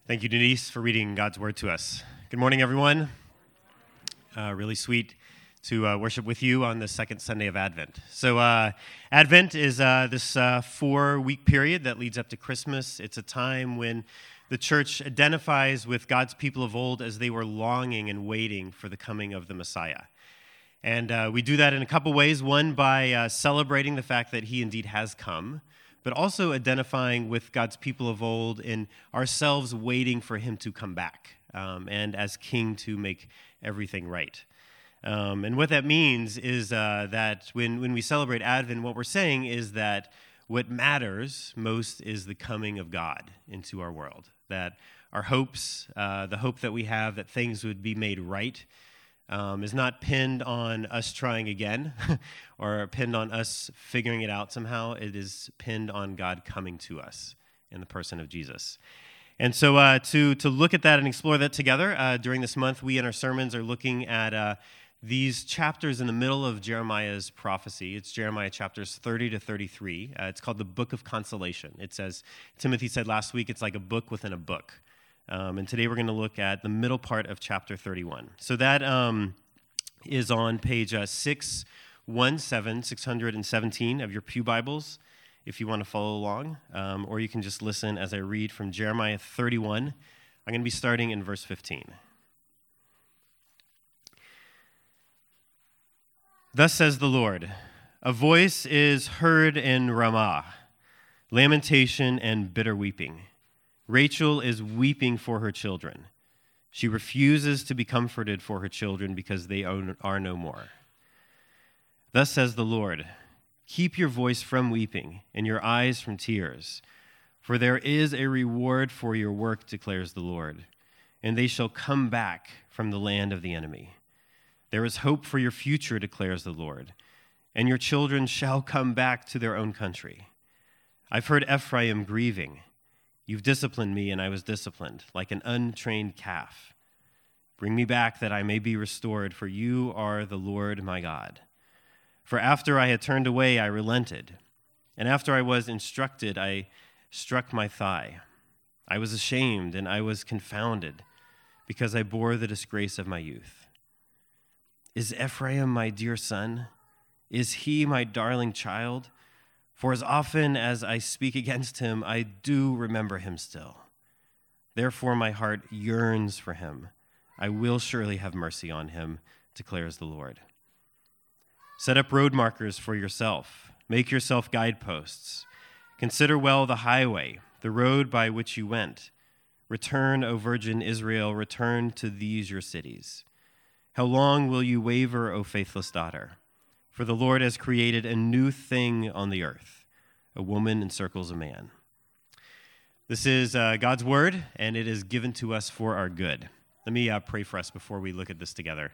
Thank you, Denise, for reading God's Word to us. Good morning, everyone. Really sweet to worship with you on the second Sunday of Advent. So Advent is this 4-week period that leads up to Christmas. It's a time when the church identifies with God's people of old as they were longing and waiting for the coming of the Messiah. And we do that in a couple ways. One, by celebrating the fact that he indeed has come, but also identifying with God's people of old in ourselves waiting for him to come back and as king to make everything right. And what that means is that when we celebrate Advent, what we're saying is that what matters most is the coming of God into our world, that our hopes, the hope that we have that things would be made right, is not pinned on us trying again or pinned on us figuring it out somehow. It is pinned on God coming to us in the person of Jesus. And so to look at that and explore that together, during this month, we in our sermons are looking at these chapters in the middle of Jeremiah's prophecy. It's Jeremiah chapters 30 to 33. It's called the Book of Consolation. It says, Timothy said last week, it's like a book within a book. And today we're going to look at the middle part of chapter 31. So that is on page 617 of your pew Bibles, if you want to follow along. Or you can just listen as I read from Jeremiah 31. I'm going to be starting in verse 15. Thus says the Lord, a voice is heard in Ramah, lamentation and bitter weeping. Rachel is weeping for her children. She refuses to be comforted for her children because they are no more. Thus says the Lord, keep your voice from weeping and your eyes from tears, for there is a reward for your work, declares the Lord, and they shall come back from the land of the enemy. There is hope for your future, declares the Lord, and your children shall come back to their own country. I've heard Ephraim grieving. You've disciplined me, and I was disciplined, like an untrained calf. Bring me back that I may be restored, for you are the Lord my God. For after I had turned away, I relented, and after I was instructed, I struck my thigh. I was ashamed, and I was confounded, because I bore the disgrace of my youth. Is Ephraim my dear son? Is he my darling child? For as often as I speak against him, I do remember him still. Therefore my heart yearns for him. I will surely have mercy on him, declares the Lord. Set up road markers for yourself. Make yourself guideposts. Consider well the highway, the road by which you went. Return, O Virgin Israel, return to these your cities. How long will you waver, O faithless daughter? For the Lord has created a new thing on the earth. A woman encircles a man. This is God's word, and it is given to us for our good. Let me pray for us before we look at this together.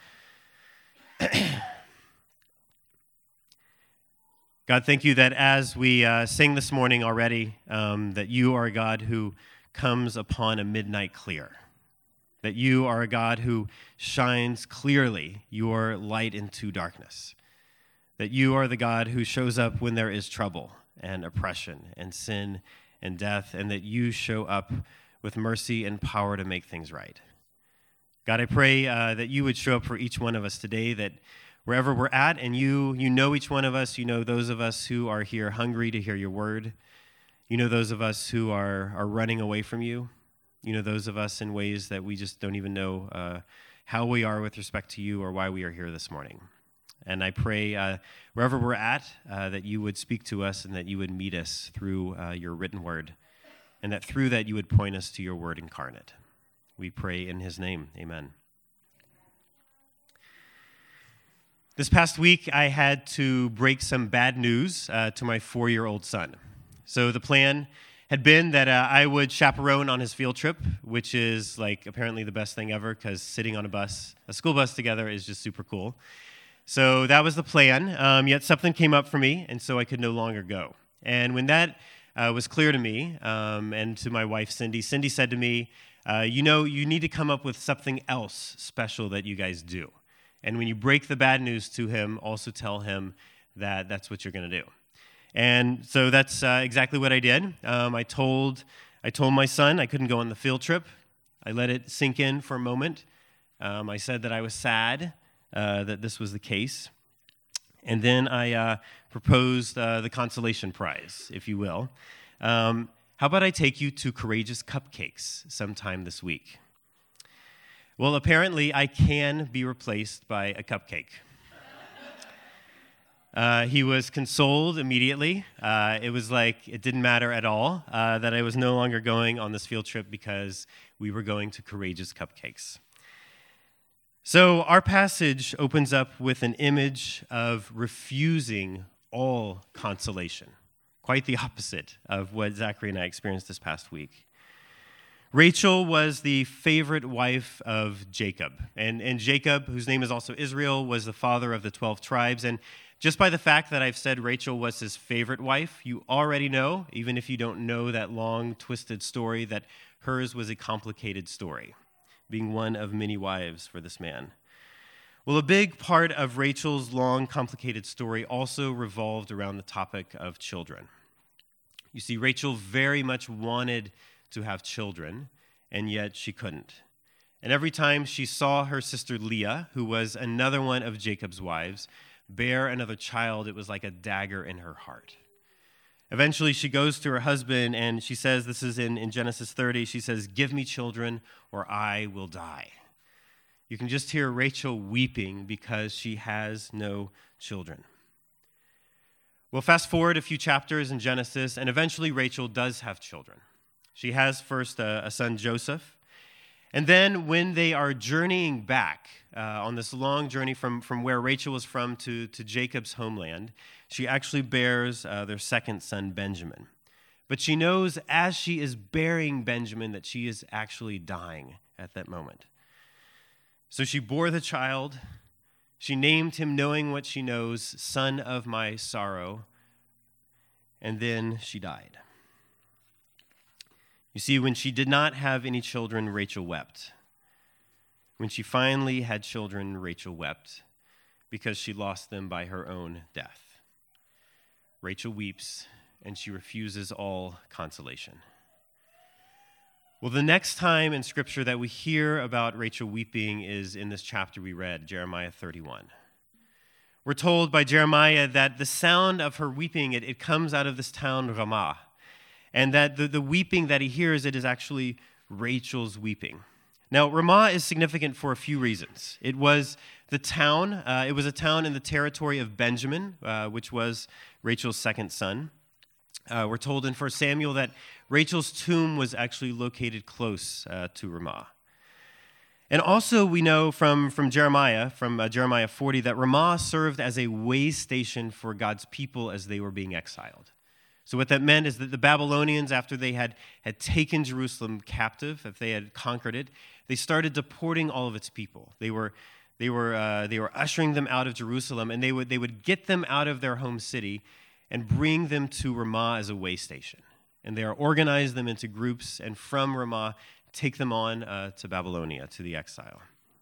God, thank you that as we sing this morning already, that you are a God who comes upon a midnight clear. That you are a God who shines clearly your light into darkness. That you are the God who shows up when there is trouble and oppression and sin and death, and that you show up with mercy and power to make things right. God, I pray that you would show up for each one of us today, that wherever we're at, and you know each one of us, you know those of us who are here hungry to hear your word. You know those of us who are running away from you. You know those of us in ways that we just don't even know how we are with respect to you or why we are here this morning. And I pray wherever we're at, that you would speak to us and that you would meet us through your written word, and that through that you would point us to your word incarnate. We pray in his name. Amen. This past week, I had to break some bad news to my 4-year-old son. So the plan had been that I would chaperone on his field trip, which is like apparently the best thing ever because sitting on a school bus together is just super cool. So that was the plan, yet something came up for me, and so I could no longer go. And when that was clear to me and to my wife, Cindy said to me, you need to come up with something else special that you guys do. And when you break the bad news to him, also tell him that that's what you're going to do. And so that's exactly what I did. I told I told my son I couldn't go on the field trip. I let it sink in for a moment. I said that I was sad that this was the case. And then I proposed the consolation prize, if you will. How about I take you to Courageous Cupcakes sometime this week? Well, apparently I can be replaced by a cupcake. He was consoled immediately. It was like it didn't matter at all that I was no longer going on this field trip because we were going to Courageous Cupcakes. So our passage opens up with an image of refusing all consolation, quite the opposite of what Zachary and I experienced this past week. Rachel was the favorite wife of Jacob, and Jacob, whose name is also Israel, was the father of the 12 tribes, and just by the fact that I've said Rachel was his favorite wife, you already know, even if you don't know that long, twisted story, that hers was a complicated story, being one of many wives for this man. Well, a big part of Rachel's long, complicated story also revolved around the topic of children. You see, Rachel very much wanted to have children, and yet she couldn't. And every time she saw her sister Leah, who was another one of Jacob's wives, bear another child, it was like a dagger in her heart. Eventually, she goes to her husband and she says, this is in Genesis 30, she says, "Give me children or I will die." You can just hear Rachel weeping because she has no children. Well, fast forward a few chapters in Genesis, and eventually Rachel does have children. She has first a son, Joseph. And then when they are journeying back on this long journey from where Rachel was from to Jacob's homeland, she actually bears their second son, Benjamin. But she knows as she is bearing Benjamin that she is actually dying at that moment. So she bore the child. She named him, knowing what she knows, son of my sorrow. And then she died. You see, when she did not have any children, Rachel wept. When she finally had children, Rachel wept because she lost them by her own death. Rachel weeps, and she refuses all consolation. Well, the next time in Scripture that we hear about Rachel weeping is in this chapter we read, Jeremiah 31. We're told by Jeremiah that the sound of her weeping, it comes out of this town, Ramah. And that the weeping that he hears, it is actually Rachel's weeping. Now, Ramah is significant for a few reasons. It was the town. It was a town in the territory of Benjamin, which was Rachel's second son. We're told in 1 Samuel that Rachel's tomb was actually located close to Ramah. And also we know from Jeremiah 40, that Ramah served as a way station for God's people as they were being exiled. So what that meant is that the Babylonians, after they had taken Jerusalem captive, if they had conquered it, they started deporting all of its people. They were ushering them out of Jerusalem, and they would get them out of their home city and bring them to Ramah as a way station. And they organize them into groups, and from Ramah, take them on to Babylonia, to the exile.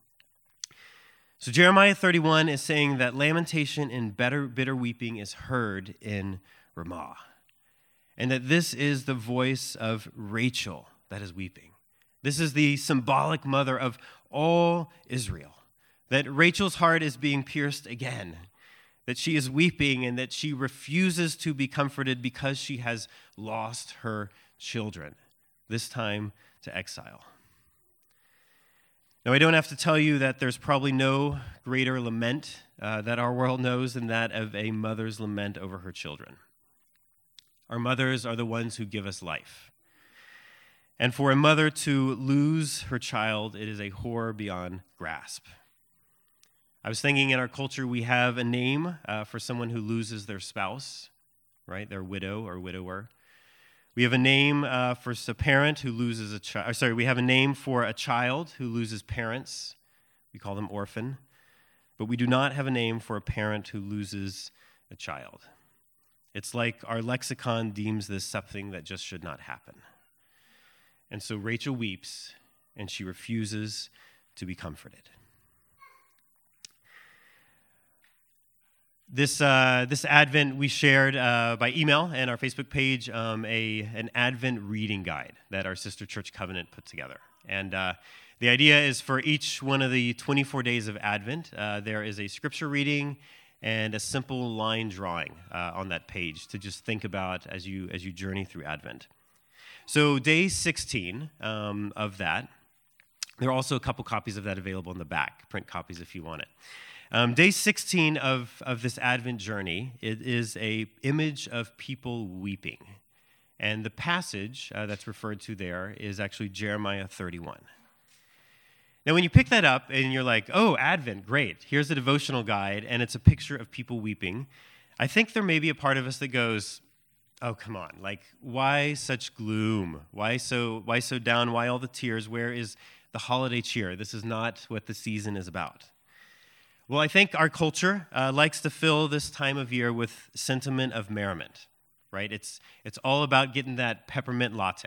So Jeremiah 31 is saying that lamentation and bitter weeping is heard in Ramah. And that this is the voice of Rachel that is weeping. This is the symbolic mother of all Israel. That Rachel's heart is being pierced again. That she is weeping and that she refuses to be comforted because she has lost her children, this time to exile. Now, I don't have to tell you that there's probably no greater lament that our world knows than that of a mother's lament over her children. Our mothers are the ones who give us life. And for a mother to lose her child, it is a horror beyond grasp. I was thinking in our culture we have a name for someone who loses their spouse, right? Their widow or widower. We have a name for a parent who loses a child. We have a name for a child who loses parents. We call them orphan. But we do not have a name for a parent who loses a child. It's like our lexicon deems this something that just should not happen. And so Rachel weeps, and she refuses to be comforted. This Advent, we shared by email and our Facebook page an Advent reading guide that our sister church Covenant put together. And the idea is for each one of the 24 days of Advent, there is a scripture reading and a simple line drawing on that page to just think about as you journey through Advent. So day 16 of that, there are also a couple copies of that available in the back, print copies if you want it. Day 16 of this Advent journey, it is an image of people weeping. And the passage that's referred to there is actually Jeremiah 31. Now, when you pick that up and you're like, oh, Advent, great. Here's a devotional guide, and it's a picture of people weeping. I think there may be a part of us that goes, oh, come on. Like, why such gloom? Why so down? Why all the tears? Where is the holiday cheer? This is not what the season is about. Well, I think our culture likes to fill this time of year with sentiment of merriment, right? It's all about getting that peppermint latte.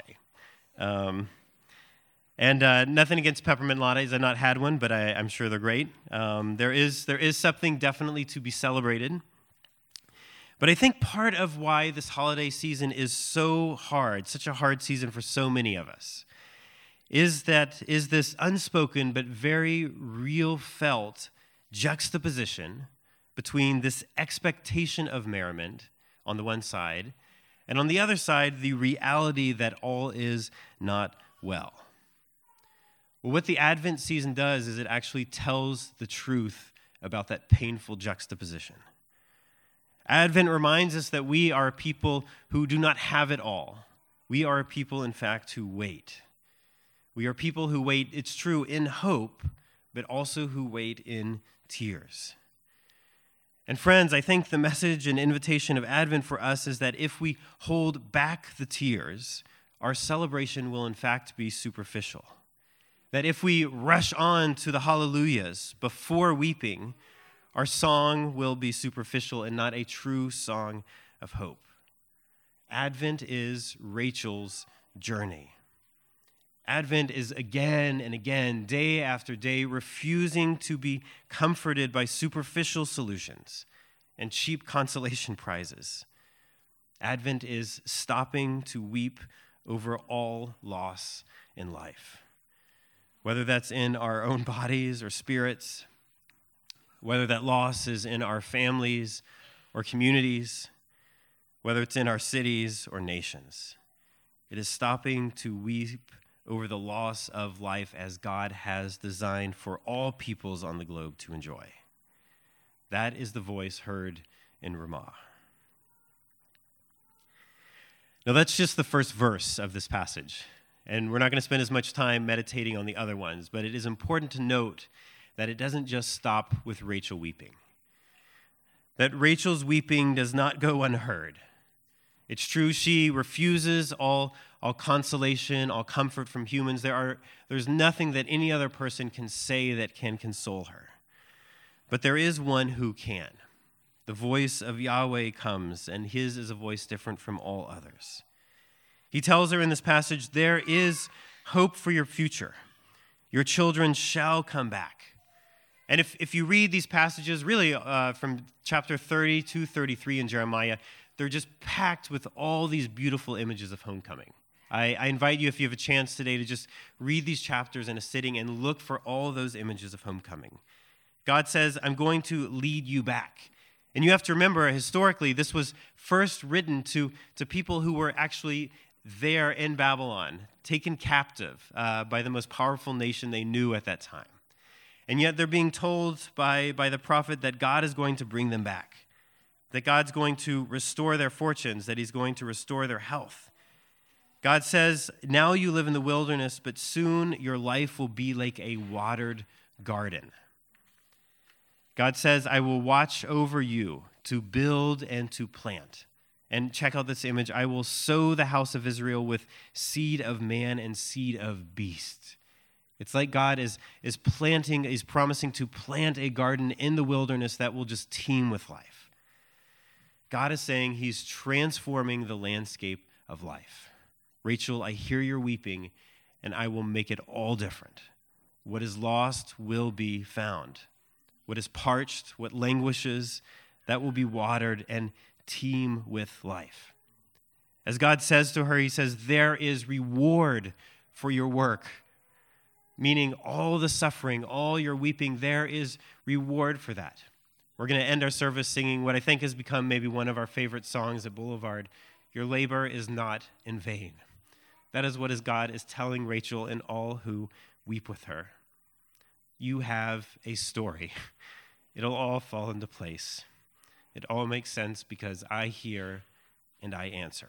And nothing against peppermint lattes. I've not had one, but I'm sure they're great. There is something definitely to be celebrated. But I think part of why this holiday season is so hard, such a hard season for so many of us, is this unspoken but very real felt juxtaposition between this expectation of merriment on the one side, and on the other side, the reality that all is not well. Well, what the Advent season does is it actually tells the truth about that painful juxtaposition. Advent reminds us that we are a people who do not have it all. We are a people, in fact, who wait. We are people who wait, it's true, in hope, but also who wait in tears. And friends, I think the message and invitation of Advent for us is that if we hold back the tears, our celebration will in fact be superficial. That if we rush on to the hallelujahs before weeping, our song will be superficial and not a true song of hope. Advent is Rachel's journey. Advent is again and again, day after day, refusing to be comforted by superficial solutions and cheap consolation prizes. Advent is stopping to weep over all loss in life, whether that's in our own bodies or spirits, whether that loss is in our families or communities, whether it's in our cities or nations. It is stopping to weep over the loss of life as God has designed for all peoples on the globe to enjoy. That is the voice heard in Ramah. Now, that's just the first verse of this passage, and we're not going to spend as much time meditating on the other ones, but it is important to note that it doesn't just stop with Rachel weeping. That Rachel's weeping does not go unheard. It's true, she refuses all consolation, all comfort from humans. There's nothing that any other person can say that can console her. But there is one who can. The voice of Yahweh comes, and his is a voice different from all others. He tells her in this passage, there is hope for your future. Your children shall come back. And if you read these passages, really from chapter 30 to 33 in Jeremiah, they're just packed with all these beautiful images of homecoming. I invite you, if you have a chance today, to just read these chapters in a sitting and look for all those images of homecoming. God says, I'm going to lead you back. And you have to remember, historically, this was first written to people who were actually there in Babylon, taken captive by the most powerful nation they knew at that time. And yet they're being told by the prophet that God is going to bring them back, that God's going to restore their fortunes, that he's going to restore their health. God says, now you live in the wilderness, but soon your life will be like a watered garden. God says, I will watch over you to build and to plant. And check out this image. I will sow the house of Israel with seed of man and seed of beast. It's like God is promising to plant a garden in the wilderness that will just teem with life. God is saying he's transforming the landscape of life. Rachel, I hear your weeping, and I will make it all different. What is lost will be found. What is parched, what languishes, that will be watered and teem with life. As God says to her, he says, there is reward for your work, meaning all the suffering, all your weeping, there is reward for that. We're going to end our service singing what I think has become maybe one of our favorite songs at Boulevard, Your Labor is Not in Vain. That is what God is telling Rachel and all who weep with her. You have a story. It'll all fall into place. It all makes sense because I hear and I answer.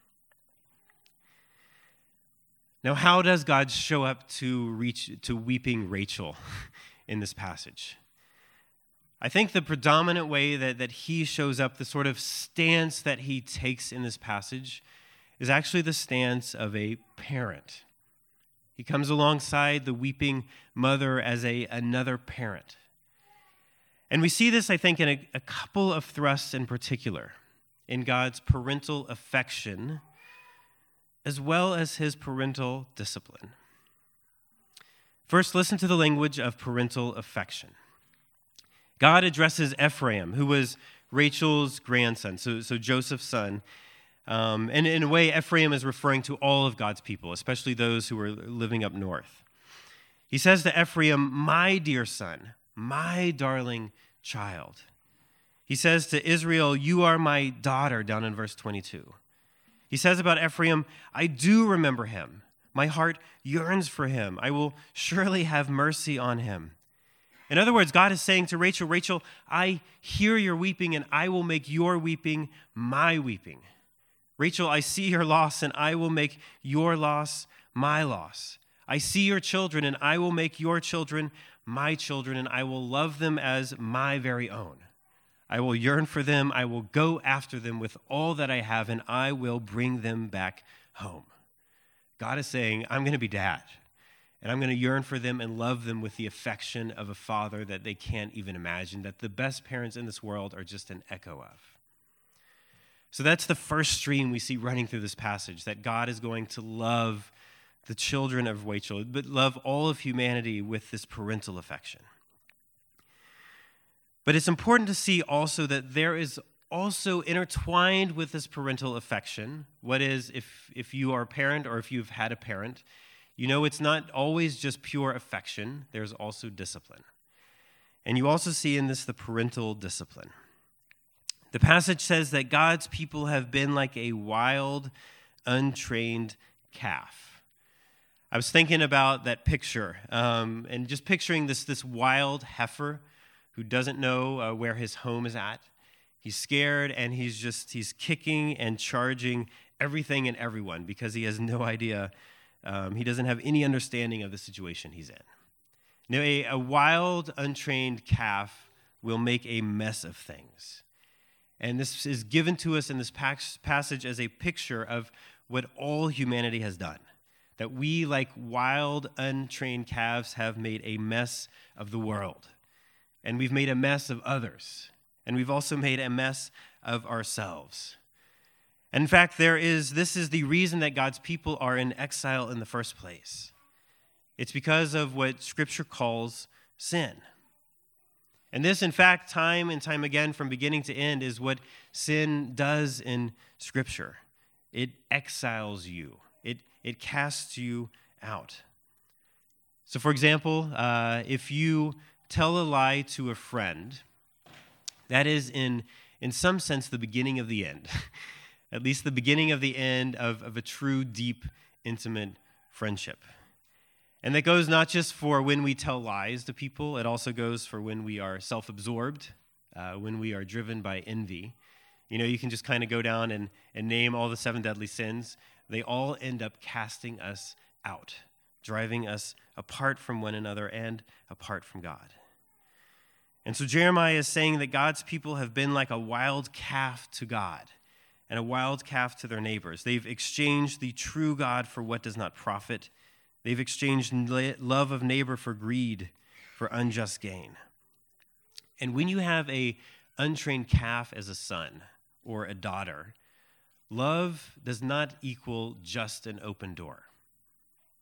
Now, how does God show up to weeping Rachel in this passage? I think the predominant way that he shows up, the sort of stance that he takes in this passage, is actually the stance of a parent. He comes alongside the weeping mother as another parent. And we see this, I think, in a couple of thrusts in particular, in God's parental affection, as well as his parental discipline. First, listen to the language of parental affection. God addresses Ephraim, who was Rachel's grandson, so Joseph's son. And in a way, Ephraim is referring to all of God's people, especially those who are living up north. He says to Ephraim, my dear son, my darling child. He says to Israel, you are my daughter, down in verse 22. He says about Ephraim, I do remember him. My heart yearns for him. I will surely have mercy on him. In other words, God is saying to Rachel, Rachel, I hear your weeping and I will make your weeping my weeping. Rachel, I see your loss and I will make your loss my loss. I see your children and I will make your children my children and I will love them as my very own. I will yearn for them. I will go after them with all that I have and I will bring them back home. God is saying, I'm going to be dad. And I'm going to yearn for them and love them with the affection of a father that they can't even imagine, that the best parents in this world are just an echo of. So that's the first stream we see running through this passage, that God is going to love the children of Rachel, but love all of humanity with this parental affection. But it's important to see also that there is also intertwined with this parental affection, what is, if you are a parent or if you've had a parent, you know it's not always just pure affection. There's also discipline. And you also see in this the parental discipline. The passage says that God's people have been like a wild, untrained calf. I was thinking about that picture and just picturing this wild heifer who doesn't know where his home is at. He's scared and he's kicking and charging everything and everyone because he has no idea. He doesn't have any understanding of the situation he's in. Now, a wild, untrained calf will make a mess of things. And this is given to us in this passage as a picture of what all humanity has done. That we, like wild, untrained calves, have made a mess of the world. And we've made a mess of others. And we've also made a mess of ourselves. And in fact, this is the reason that God's people are in exile in the first place. It's because of what Scripture calls sin. And this, in fact, time and time again, from beginning to end, is what sin does in Scripture. It exiles you. It casts you out. So, for example, if you tell a lie to a friend, that is, in some sense, the beginning of the end. At least the beginning of the end of a true, deep, intimate friendship. And that goes not just for when we tell lies to people, it also goes for when we are self-absorbed, when we are driven by envy. You know, you can just kind of go down and name all the 7 deadly sins. They all end up casting us out, driving us apart from one another and apart from God. And so Jeremiah is saying that God's people have been like a wild calf to God and a wild calf to their neighbors. They've exchanged the true God for what does not profit. They've exchanged love of neighbor for greed, for unjust gain. And when you have an untrained calf as a son or a daughter, love does not equal just an open door.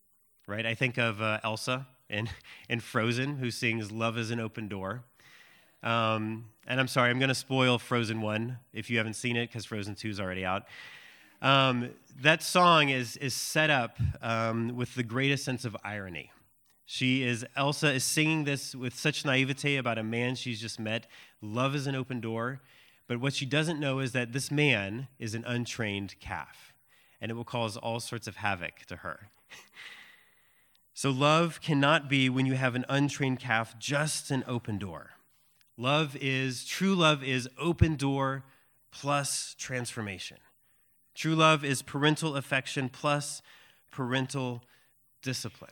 Right? I think of Elsa in Frozen, who sings, "Love is an open door." And I'm sorry, I'm going to spoil Frozen 1 if you haven't seen it, because Frozen 2 is already out. That song is set up with the greatest sense of irony. Elsa is singing this with such naivete about a man she's just met. Love is an open door. But what she doesn't know is that this man is an untrained calf, and it will cause all sorts of havoc to her. So love cannot be, when you have an untrained calf, just an open door. True love is open door plus transformation. True love is parental affection plus parental discipline.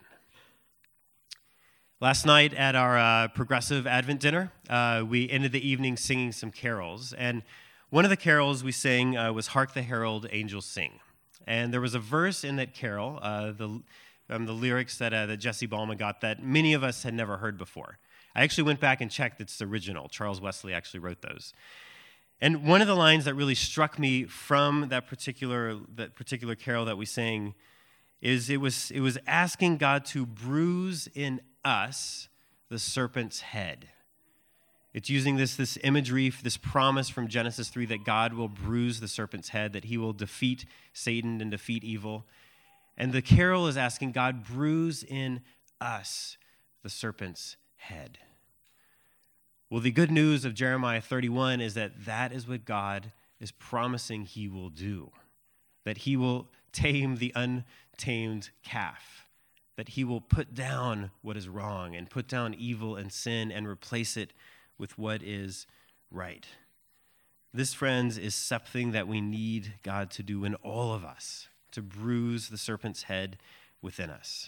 Last night at our progressive Advent dinner, we ended the evening singing some carols. And one of the carols we sang was Hark the Herald Angels Sing. And there was a verse in that carol, the lyrics that Jesse Ballman got, that many of us had never heard before. I actually went back and checked its original. Charles Wesley actually wrote those. And one of the lines that really struck me from that particular carol that we sang is it was asking God to bruise in us the serpent's head. It's using this imagery, this promise from Genesis 3 that God will bruise the serpent's head, that he will defeat Satan and defeat evil. And the carol is asking God, bruise in us the serpent's head. Well, the good news of Jeremiah 31 is that is what God is promising he will do, that he will tame the untamed calf, that he will put down what is wrong and put down evil and sin and replace it with what is right. This, friends, is something that we need God to do in all of us, to bruise the serpent's head within us.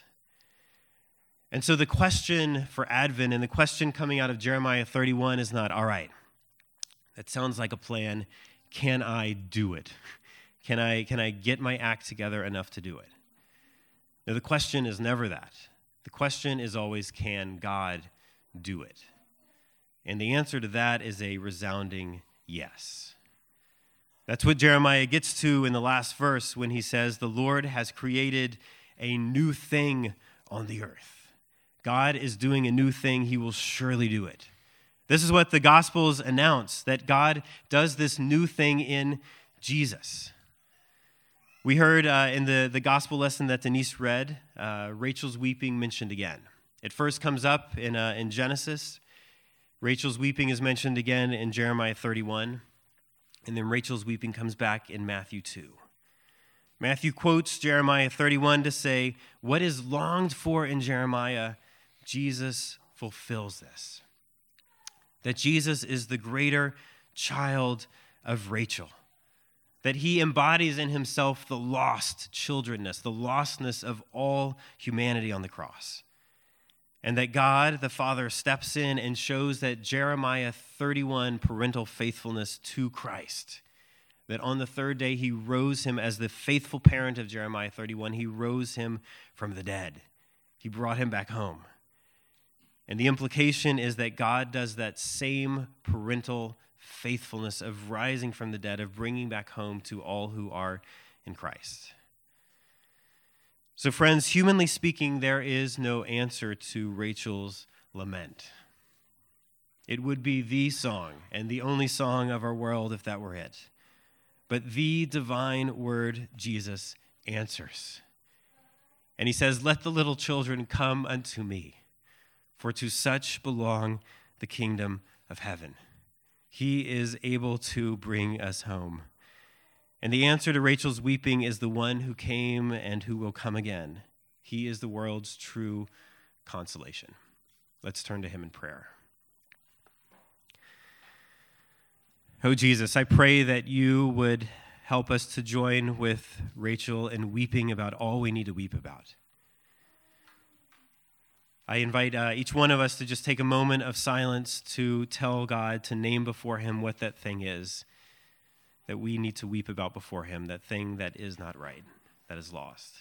And so the question for Advent and the question coming out of Jeremiah 31 is not, all right, that sounds like a plan. Can I do it? Can I get my act together enough to do it? Now, the question is never that. The question is always, can God do it? And the answer to that is a resounding yes. That's what Jeremiah gets to in the last verse when he says, the Lord has created a new thing on the earth. God is doing a new thing. He will surely do it. This is what the Gospels announce, that God does this new thing in Jesus. We heard in the gospel lesson that Denise read, Rachel's weeping mentioned again. It first comes up in Genesis. Rachel's weeping is mentioned again in Jeremiah 31. And then Rachel's weeping comes back in Matthew 2. Matthew quotes Jeremiah 31 to say, what is longed for in Jeremiah, Jesus fulfills this. That Jesus is the greater child of Rachel. That he embodies in himself the lost childrenness, the lostness of all humanity on the cross. And that God, the Father, steps in and shows that Jeremiah 31 parental faithfulness to Christ. That on the third day he rose him as the faithful parent of Jeremiah 31. He rose him from the dead. He brought him back home. And the implication is that God does that same parental faithfulness of rising from the dead, of bringing back home to all who are in Christ. So friends, humanly speaking, there is no answer to Rachel's lament. It would be the song and the only song of our world if that were it. But the divine word, Jesus, answers. And he says, let the little children come unto me, for to such belong the kingdom of heaven. He is able to bring us home. And the answer to Rachel's weeping is the one who came and who will come again. He is the world's true consolation. Let's turn to him in prayer. Oh, Jesus, I pray that you would help us to join with Rachel in weeping about all we need to weep about. I invite each one of us to just take a moment of silence to tell God, to name before him what that thing is that we need to weep about before him, that thing that is not right, that is lost.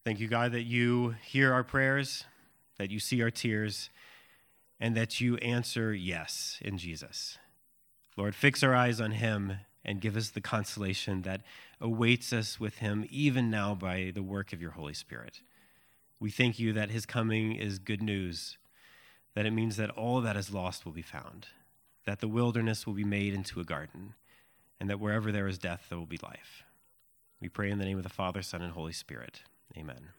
Thank you, God, that you hear our prayers, that you see our tears, and that you answer yes in Jesus. Lord, fix our eyes on him and give us the consolation that awaits us with him even now by the work of your Holy Spirit. We thank you that his coming is good news, that it means that all that is lost will be found, that the wilderness will be made into a garden, and that wherever there is death, there will be life. We pray in the name of the Father, Son, and Holy Spirit. Amen.